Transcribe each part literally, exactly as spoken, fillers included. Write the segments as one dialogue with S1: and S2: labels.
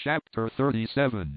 S1: Chapter thirty-seven.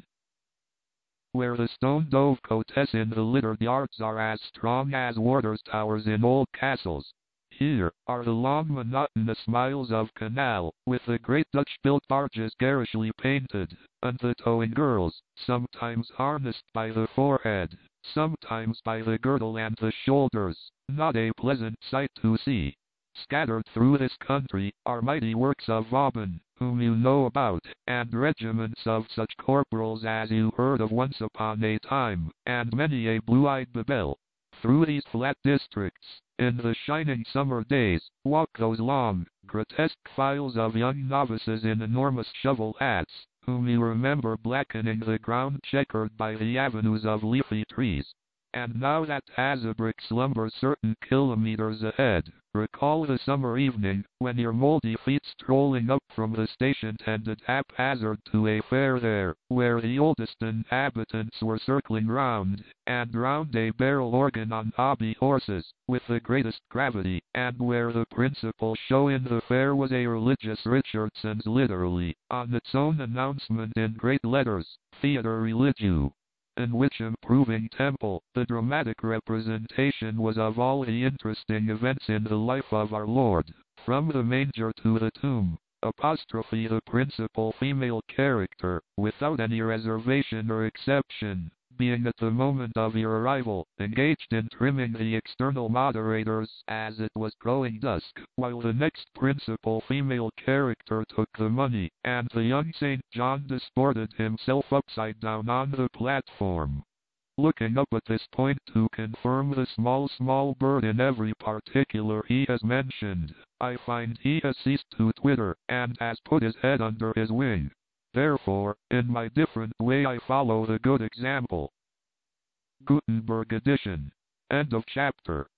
S1: Where the stone dovecotes in the littered yards are as strong as water towers in old castles, here are the long monotonous miles of canal, with the great Dutch-built barges garishly painted, and the towing girls, sometimes harnessed by the forehead, sometimes by the girdle and the shoulders, not a pleasant sight to see. Scattered through this country are mighty works of Vauban, whom you know about, and regiments of such corporals as you heard of once upon a time, and many a blue-eyed bebel. Through these flat districts, in the shining summer days, walk those long, grotesque files of young novices in enormous shovel hats, whom you remember blackening the ground checkered by the avenues of leafy trees. And now that Hazebrouck slumbers certain kilometers ahead, recall the summer evening, when your moldy feet strolling up from the station tended haphazard to a fair there, where the oldest inhabitants were circling round, and round a barrel organ on hobby horses, with the greatest gravity, and where the principal show in the fair was a religious Richardson's literally, on its own announcement in great letters, Theatre Religieux, in which improving temple, the dramatic representation was of all the interesting events in the life of our Lord, from the manger to the tomb, apostrophe the principal female character, without any reservation or exception, being at the moment of your arrival, engaged in trimming the external moderators as it was growing dusk, while the next principal female character took the money, and the young Saint John disported himself upside down on the platform. Looking up at this point to confirm the small small bird in every particular he has mentioned, I find he has ceased to twitter, and has put his head under his wing. Therefore, in my different way I follow the good example. Gutenberg edition. End of chapter.